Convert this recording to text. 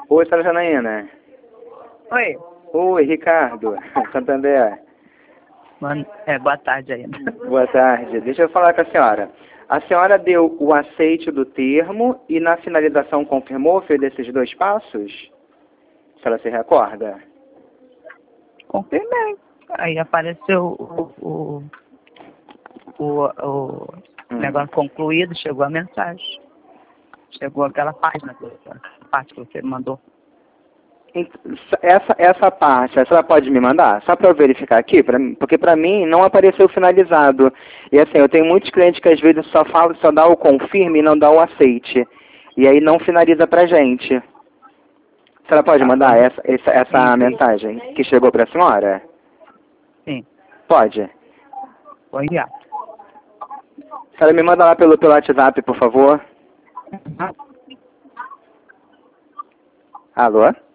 Oi, senhora Janaína. Oi. Oi, Ricardo, Santander. Boa tarde ainda. Boa tarde. Deixa eu falar com a senhora. A senhora deu o aceite do termo e na finalização confirmou, fez esses 2 passos? A senhora se recorda? Confirmei. Aí apareceu o negócio concluído, chegou a mensagem. Chegou aquela página, a parte que você mandou. Essa parte, a senhora pode me mandar? Só para eu verificar aqui, porque para mim não apareceu finalizado. E assim, eu tenho muitos clientes que às vezes só dá o confirme e não dá o aceite. E aí não finaliza pra gente. A senhora pode mandar essa mensagem que chegou para a senhora? Sim. Pode. Vou enviar. A senhora me manda lá pelo WhatsApp, por favor. Alô?